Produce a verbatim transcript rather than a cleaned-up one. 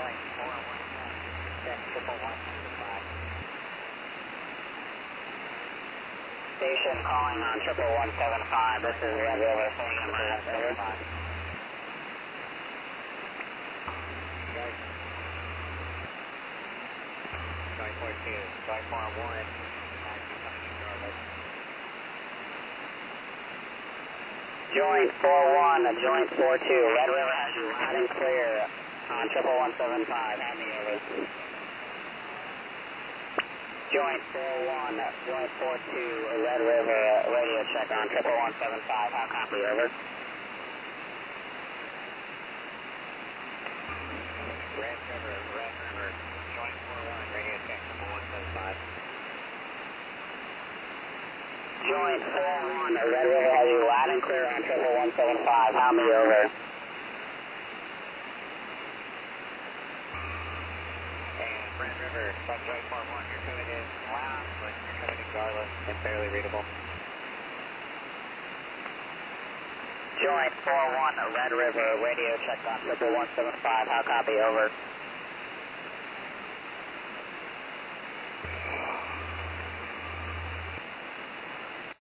Joint four one one, check triple one seven five. Station calling on triple one seven five. This is Red River, saying number one seven five. Joint four two, Joint four one, Joint four one, Joint four two, Red River has you loud and clear on triple one seven five. Hand me over. Joint four one, Joint four two, Red River, radio check on triple one seven five. How copy, over? Red River, Red River, Joint four one, radio check triple one seven five. Joint four one, Red River has you loud and clear on triple one seven five. How me over? And Red River, from Joint four one, you're coming in loud, but you're coming in garless and barely readable. Joint four one, Red River, radio check on triple one seven five. How copy, over?